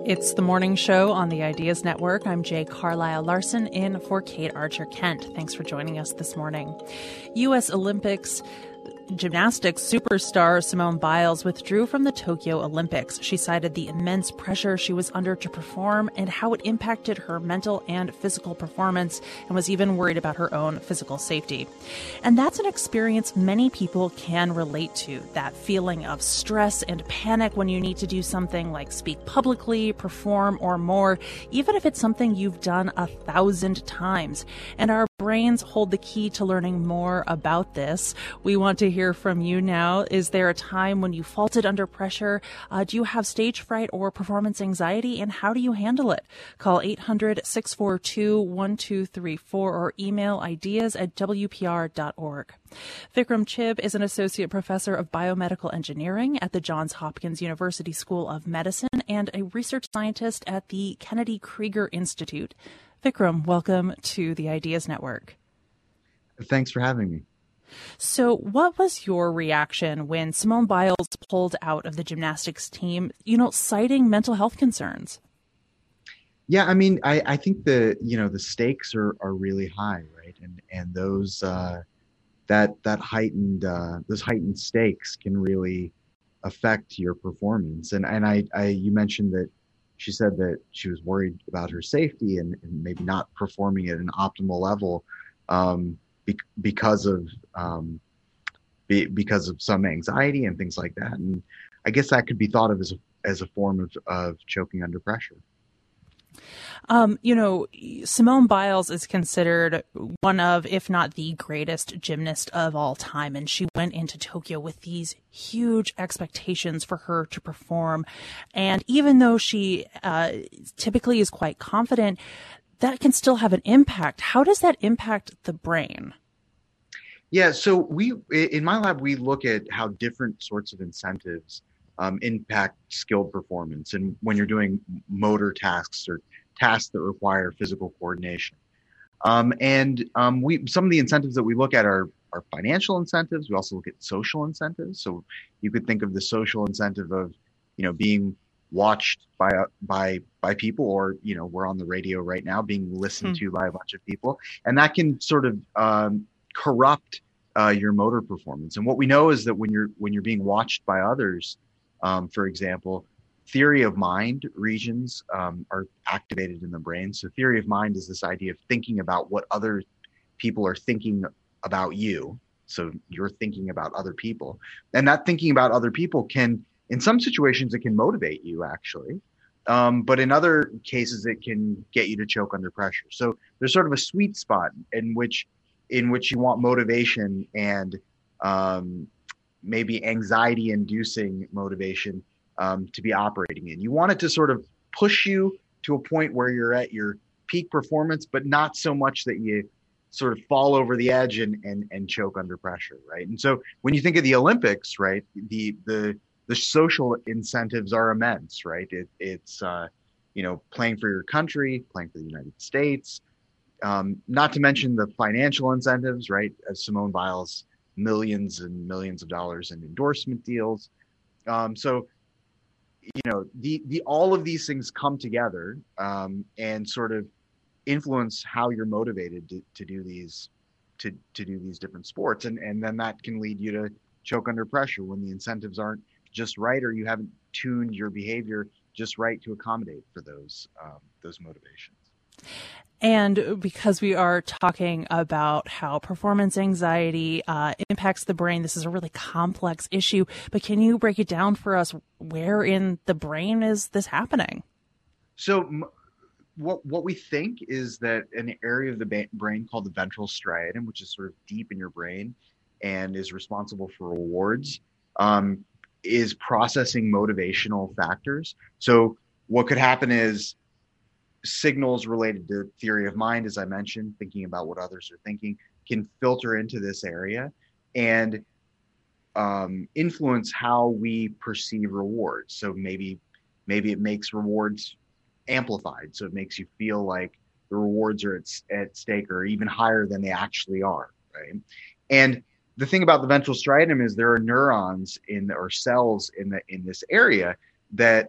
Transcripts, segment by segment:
It's the morning show on the Ideas Network. I'm Jay Carlisle Larson in for Kate Archer-Kent. Thanks for joining us this morning. U.S. Olympics gymnastics superstar Simone Biles withdrew from the Tokyo Olympics. She cited the immense pressure she was under to perform and how it impacted her mental and physical performance, and was even worried about her own physical safety. And that's an experience many people can relate to, that feeling of stress and panic when you need to do something like speak publicly, perform, or more, even if it's something you've done 1,000 times. And our brains hold the key to learning more about this. We want to hear from you now. Is there a time when you faltered under pressure? Do you have stage fright or performance anxiety, and how do you handle it? Call 800-642-1234 or email ideas@wpr.org. Vikram Chib is an associate professor of biomedical engineering at the Johns Hopkins University School of Medicine and a research scientist at the Kennedy Krieger Institute. Vikram, welcome to the Ideas Network. Thanks for having me. So what was your reaction when Simone Biles pulled out of the gymnastics team, citing mental health concerns? Yeah, I mean, I think the stakes are really high, right? And those that heightened those heightened stakes can really affect your performance. And you mentioned that she said that she was worried about her safety and maybe not performing at an optimal level because of some anxiety and things like that. And I guess that could be thought of as a form of choking under pressure. Simone Biles is considered one of, if not the greatest gymnast of all time. And she went into Tokyo with these huge expectations for her to perform. And even though she typically is quite confident, that can still have an impact. How does that impact the brain? Yeah, so in my lab, we look at how different sorts of incentives impact skilled performance, and when you're doing motor tasks or tasks that require physical coordination. Some of the incentives that we look at are financial incentives. We also look at social incentives. So you could think of the social incentive of, being watched by people, or, we're on the radio right now being listened to by a bunch of people. And that can sort of corrupt your motor performance. And what we know is that when you're being watched by others, for example, theory of mind regions are activated in the brain. So theory of mind is this idea of thinking about what other people are thinking about you. So you're thinking about other people. And that thinking about other people can, in some situations, it can motivate you, actually. But in other cases, it can get you to choke under pressure. So there's sort of a sweet spot in which you want motivation and maybe anxiety-inducing motivation to be operating in. You want it to sort of push you to a point where you're at your peak performance, but not so much that you sort of fall over the edge and choke under pressure, right? And so when you think of the Olympics, right, the social incentives are immense, right? It's playing for your country, playing for the United States, not to mention the financial incentives, right? As Simone Biles, millions and millions of dollars in endorsement deals. All of these things come together and sort of influence how you're motivated to do these different sports, and then that can lead you to choke under pressure when the incentives aren't just right, or you haven't tuned your behavior just right to accommodate for those motivations. And because we are talking about how performance anxiety impacts the brain, this is a really complex issue. But can you break it down for us? Where in the brain is this happening? So what we think is that an area of the brain called the ventral striatum, which is sort of deep in your brain and is responsible for rewards, is processing motivational factors. So what could happen is signals related to theory of mind, as I mentioned, thinking about what others are thinking, can filter into this area and influence how we perceive rewards. So maybe it makes rewards amplified. So it makes you feel like the rewards are at stake or even higher than they actually are, right? And the thing about the ventral striatum is there are neurons or cells in this area that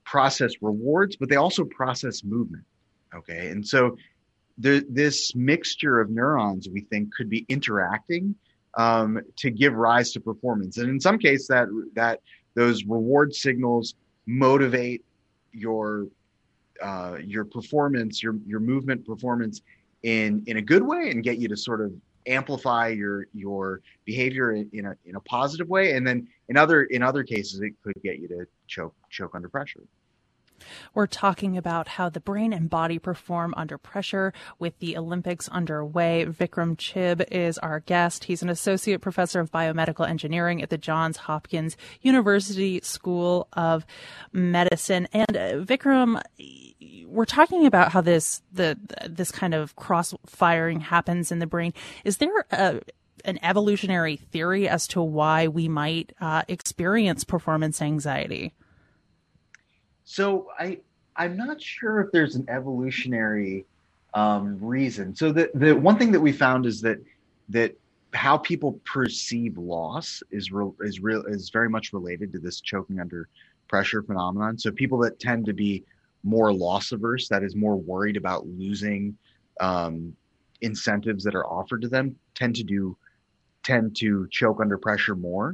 process rewards, but they also process movement. Okay. And so this mixture of neurons, we think, could be interacting to give rise to performance. And in some cases, that those reward signals motivate your performance, your movement performance in a good way, and get you to sort of amplify your behavior in a positive way. And then in other cases, it could get you to choke under pressure. We're talking about how the brain and body perform under pressure with the Olympics underway. Vikram Chib is our guest. He's an associate professor of biomedical engineering at the Johns Hopkins University School of Medicine. And Vikram, we're talking about how this kind of cross-firing happens in the brain. Is there an evolutionary theory as to why we might experience performance anxiety? So I'm not sure if there's an evolutionary reason. So the one thing that we found is that how people perceive loss is very much related to this choking under pressure phenomenon. So people that tend to be more loss averse, that is more worried about losing incentives that are offered to them, tend to choke under pressure more.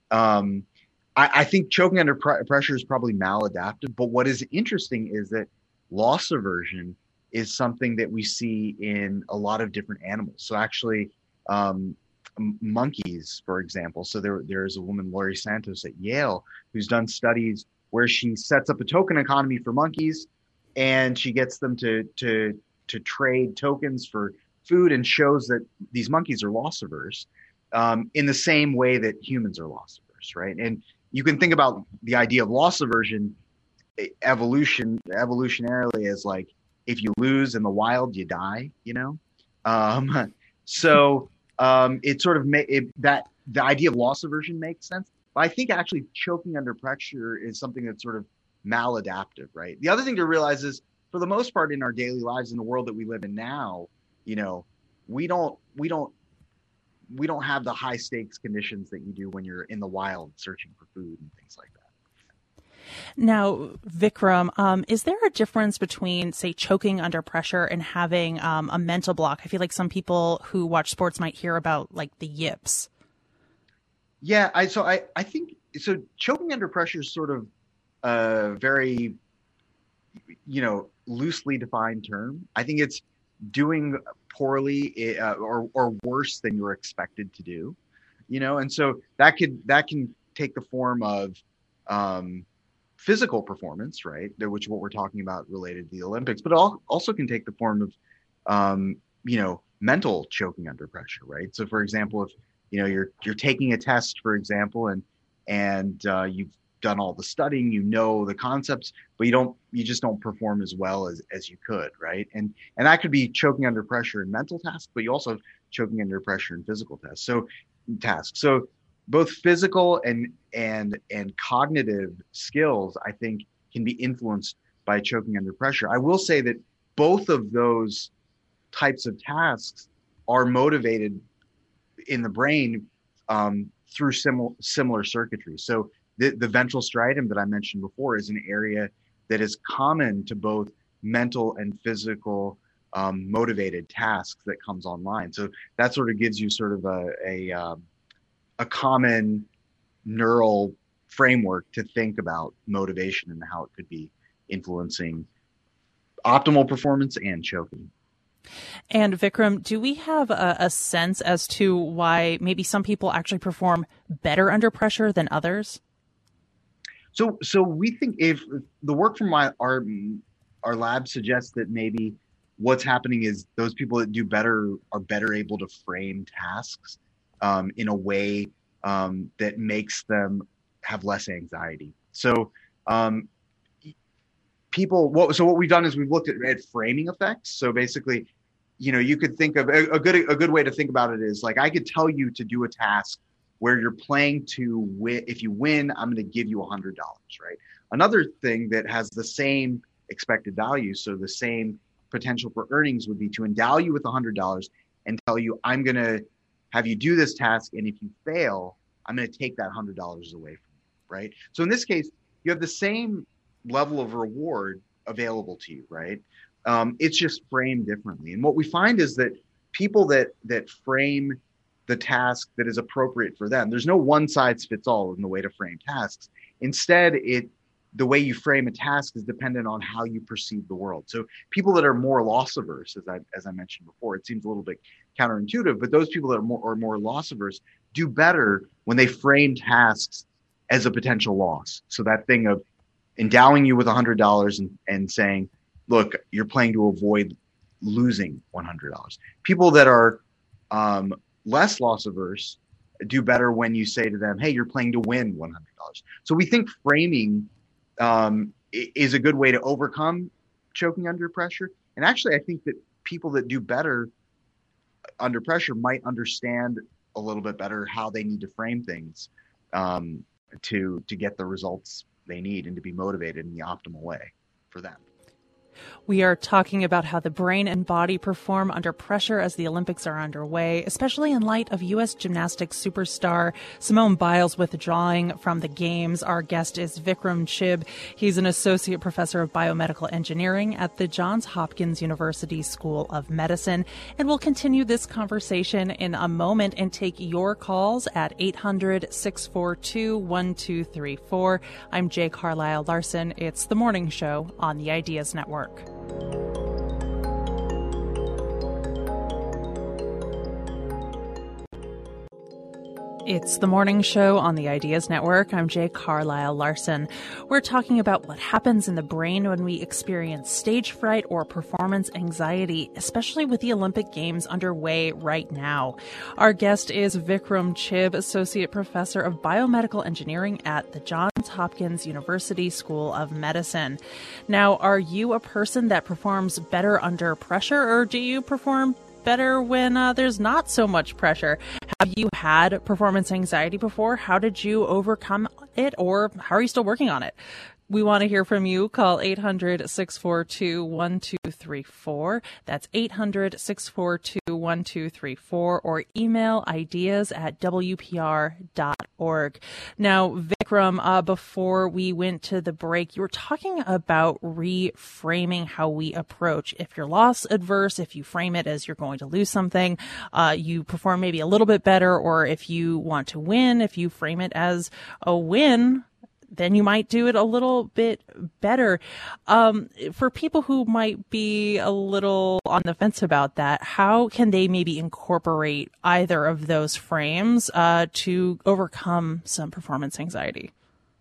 I think choking under pressure is probably maladaptive, but what is interesting is that loss aversion is something that we see in a lot of different animals. So actually, monkeys, for example. So there is a woman, Laurie Santos at Yale, who's done studies where she sets up a token economy for monkeys, and she gets them to trade tokens for food, and shows that these monkeys are loss averse in the same way that humans are loss averse, right? And you can think about the idea of loss aversion evolutionarily as like, if you lose in the wild, you die, you know? So it sort of that the idea of loss aversion makes sense. But I think actually choking under pressure is something that's sort of maladaptive, right? The other thing to realize is, for the most part in our daily lives, in the world that we live in now, you know, we don't have the high stakes conditions that you do when you're in the wild searching for food and things like that. Now, Vikram, is there a difference between, say, choking under pressure and having a mental block? I feel like some people who watch sports might hear about like the yips. Yeah, I think so. Choking under pressure is sort of a very, loosely defined term. I think it's doing poorly or worse than you're expected to do, and so that can take the form of physical performance, right? Which is what we're talking about related to the Olympics, but also can take the form of mental choking under pressure, right? So for example, if you're taking a test, for example, and you've done all the studying, the concepts, but you just don't perform as well as you could, right? And that could be choking under pressure in mental tasks, but you also have choking under pressure in physical tasks. So both physical and cognitive skills, I think, can be influenced by choking under pressure. I will say that both of those types of tasks are motivated in the brain through similar circuitry. So the ventral striatum that I mentioned before is an area that is common to both mental and physical motivated tasks that comes online. So that sort of gives you sort of a common neural framework to think about motivation and how it could be influencing optimal performance and choking. And Vikram, do we have a sense as to why maybe some people actually perform better under pressure than others? So we think if the work from our lab suggests that maybe what's happening is those people that do better are better able to frame tasks in a way that makes them have less anxiety. So what we've done is we've looked at framing effects. So basically, you could think of a good way to think about it is like, I could tell you to do a task where you're playing to win. If you win, I'm going to give you $100, right? Another thing that has the same expected value, so the same potential for earnings, would be to endow you with $100 and tell you, I'm going to have you do this task, and if you fail, I'm going to take that $100 away from you, right? So in this case, you have the same level of reward available to you, right? It's just framed differently. And what we find is that people that frame the task that is appropriate for them, there's no one size fits all in the way to frame tasks. Instead, the way you frame a task is dependent on how you perceive the world. So people that are more loss averse, as I mentioned before, it seems a little bit counterintuitive, but those people that are more loss averse do better when they frame tasks as a potential loss. So that thing of endowing you with $100 and saying, look, you're playing to avoid losing $100. People that are less loss averse do better when you say to them, hey, you're playing to win $100. So we think framing is a good way to overcome choking under pressure. And actually, I think that people that do better under pressure might understand a little bit better how they need to frame things to get the results they need and to be motivated in the optimal way for them. We are talking about how the brain and body perform under pressure as the Olympics are underway, especially in light of U.S. gymnastics superstar Simone Biles withdrawing from the Games. Our guest is Vikram Chib. He's an associate professor of biomedical engineering at the Johns Hopkins University School of Medicine. And we'll continue this conversation in a moment and take your calls at 800-642-1234. I'm Jay Carlisle Larson. It's The Morning Show on the Ideas Network. It's The Morning Show on the Ideas Network. I'm Jay Carlisle Larson. We're talking about what happens in the brain when we experience stage fright or performance anxiety, especially with the Olympic Games underway right now. Our guest is Vikram Chib, Associate Professor of Biomedical Engineering at the Johns Hopkins University School of Medicine. Now, are you a person that performs better under pressure, or do you perform better when there's not so much pressure? Have you had performance anxiety before? How did you overcome it, or how are you still working on it? We want to hear from you. Call 800-642-1234. That's 800-642-1234, or email ideas@wpr.org. Now, Vikram, before we went to the break, you were talking about reframing how we approach. If you're loss adverse, if you frame it as you're going to lose something, you perform maybe a little bit better, or if you want to win, if you frame it as a win, then you might do it a little bit better. For people who might be a little on the fence about that, how can they maybe incorporate either of those frames to overcome some performance anxiety?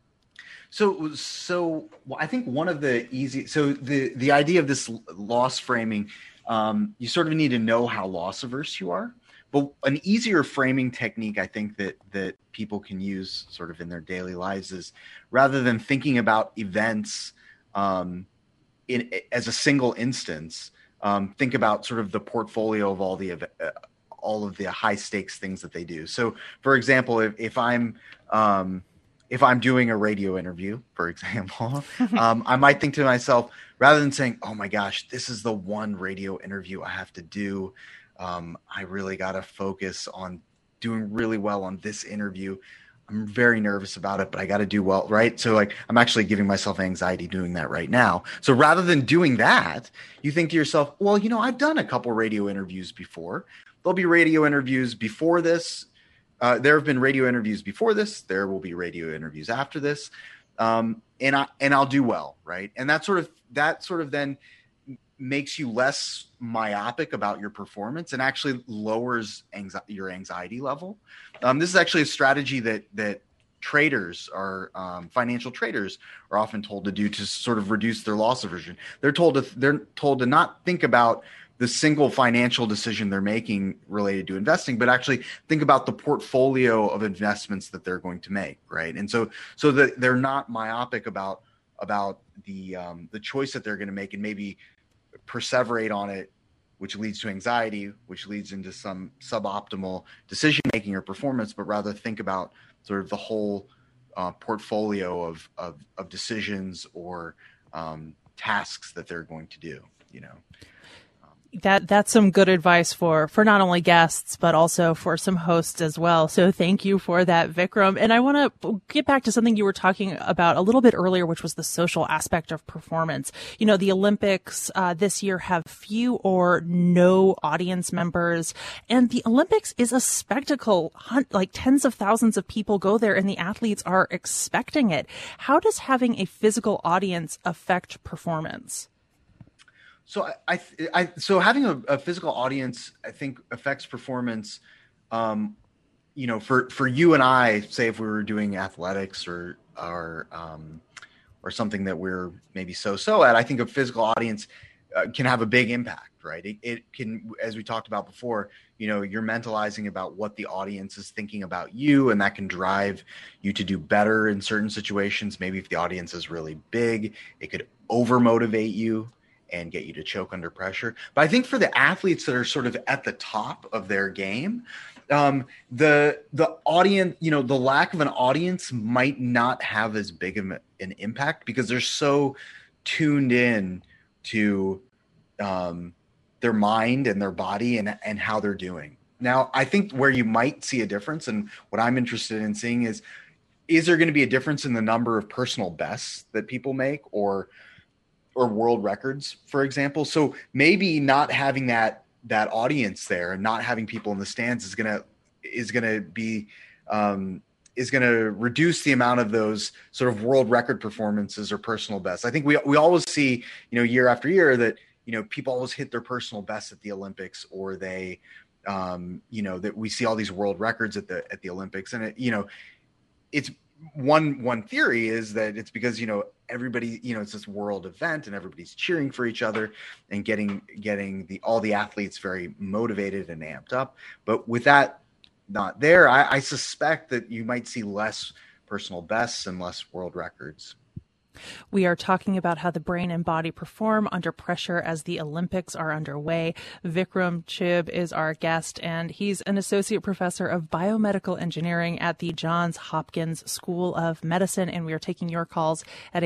So I think one of the the idea of this loss framing, you sort of need to know how loss averse you are. But an easier framing technique, I think, that people can use sort of in their daily lives is, rather than thinking about events as a single instance, think about sort of the portfolio of all of the high stakes things that they do. So, for example, if I'm doing a radio interview, for example, I might think to myself, rather than saying, "Oh my gosh, this is the one radio interview I have to do. I really got to focus on doing really well on this interview. I'm very nervous about it, but I got to do well," right? So I'm actually giving myself anxiety doing that right now. So rather than doing that, you think to yourself, well, I've done a couple radio interviews before. There'll be radio interviews before this. There have been radio interviews before this. There will be radio interviews after this. And I'll do well, right? And that sort of then makes you less myopic about your performance and actually lowers your anxiety level. This is actually a strategy that traders financial traders are often told to do to sort of reduce their loss aversion. They're told to not think about the single financial decision they're making related to investing, but actually think about the portfolio of investments that they're going to make, right? And so that they're not myopic about the choice that they're going to make, and maybe perseverate on it, which leads to anxiety, which leads into some suboptimal decision making or performance, but rather think about sort of the whole portfolio of decisions or tasks that they're going to do. That's some good advice for not only guests, but also for some hosts as well. So thank you for that, Vikram. And I want to get back to something you were talking about a little bit earlier, which was the social aspect of performance. You know, the Olympics this year have few or no audience members, and the Olympics is a spectacle. Like tens of thousands of people go there, and the athletes are expecting it. How does having a physical audience affect performance? So so having a physical audience, I think, affects performance. For you and I, say if we were doing athletics or something that we're maybe so at, I think a physical audience can have a big impact, right? It can, as we talked about before, you're mentalizing about what the audience is thinking about you, and that can drive you to do better in certain situations. Maybe if the audience is really big, it could over motivate you and get you to choke under pressure. But I think for the athletes that are sort of at the top of their game, the audience, the lack of an audience might not have as big of an impact because they're so tuned in to their mind and their body and how they're doing. Now, I think where you might see a difference, and what I'm interested in seeing is there going to be a difference in the number of personal bests that people make or world records, for example? So maybe not having that audience there and not having people in the stands is going to reduce the amount of those sort of world record performances or personal bests. I think we always see, year after year that, people always hit their personal best at the Olympics, or they, that we see all these world records at the Olympics. And it's one theory is that it's because, everybody, it's this world event and everybody's cheering for each other and getting all the athletes very motivated and amped up. But with that not there, I suspect that you might see less personal bests and less world records. We are talking about how the brain and body perform under pressure as the Olympics are underway. Vikram Chib is our guest, and he's an associate professor of biomedical engineering at the Johns Hopkins School of Medicine. And we are taking your calls at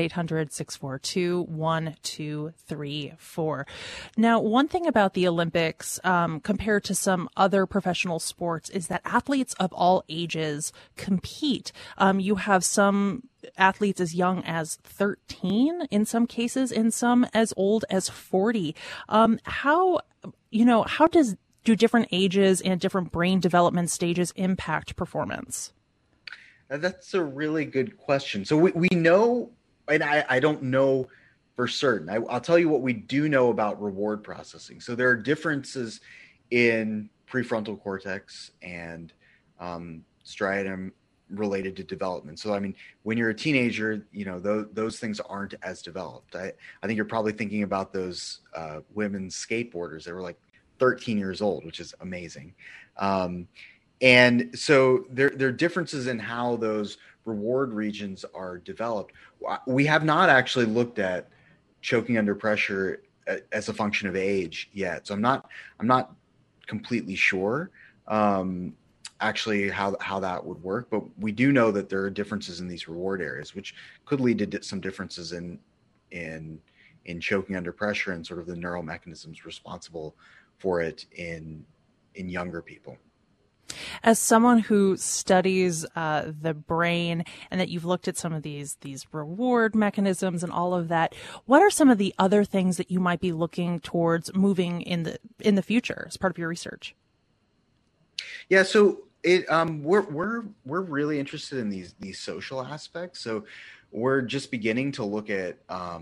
800-642-1234. Now, one thing about the Olympics compared to some other professional sports is that athletes of all ages compete. You have some athletes as young as 13 in some cases, and some as old as 40. How do different ages and different brain development stages impact performance? That's a really good question. So we know, and I don't know for certain. I'll tell you what we do know about reward processing. So there are differences in prefrontal cortex and striatum related to development. So, I mean, when you're a teenager, those things aren't as developed. I think you're probably thinking about those women skateboarders that were like 13 years old, which is amazing. And so there are differences in how those reward regions are developed. We have not actually looked at choking under pressure as a function of age yet. So I'm not completely sure. Actually how that would work, but we do know that there are differences in these reward areas, which could lead to some differences in choking under pressure and sort of the neural mechanisms responsible for it in younger people. As someone who studies the brain, and that you've looked at some of these reward mechanisms and all of that, what are some of the other things that you might be looking towards moving in the future as part of your research? Yeah, so we're really interested in these social aspects. So we're just beginning to look at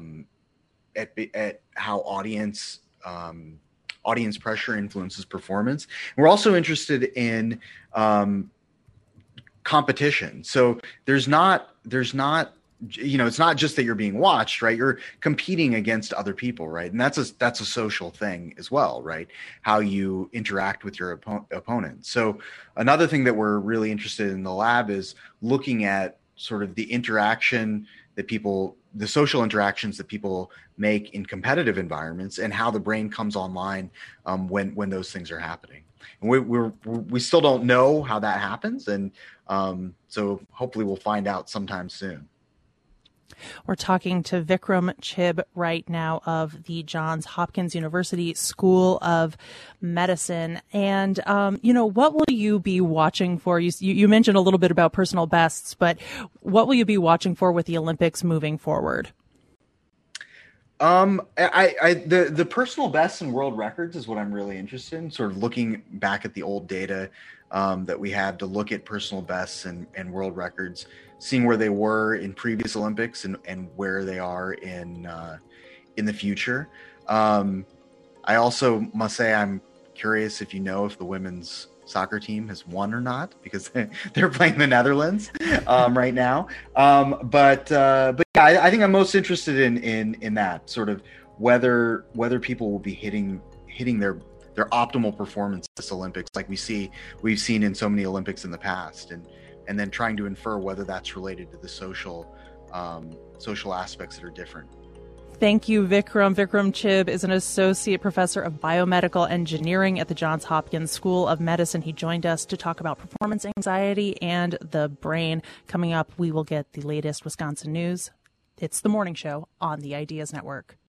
how audience pressure influences performance. We're also interested in competition. So there's not it's not just that you're being watched, right? You're competing against other people, right? And that's a social thing as well, right? How you interact with your opponent. So another thing that we're really interested in the lab is looking at sort of the social interactions that people make in competitive environments and how the brain comes online when those things are happening. And we still don't know how that happens. And so hopefully we'll find out sometime soon. We're talking to Vikram Chib right now of the Johns Hopkins University School of Medicine. And, what will you be watching for? You mentioned a little bit about personal bests, but what will you be watching for with the Olympics moving forward? The personal bests and world records is what I'm really interested in, sort of looking back at the old data that we have to look at personal bests and world records, seeing where they were in previous Olympics and where they are in the future. I also must say I'm curious if the women's soccer team has won or not, because they're playing the Netherlands right now. But yeah, I think I'm most interested in that sort of whether people will be hitting their optimal performance this Olympics, like we've seen in so many Olympics in the past, and then trying to infer whether that's related to the social aspects that are different. Thank you, Vikram. Vikram Chib is an associate professor of biomedical engineering at the Johns Hopkins School of Medicine. He joined us to talk about performance anxiety and the brain. Coming up, we will get the latest Wisconsin news. It's the morning show on the Ideas Network.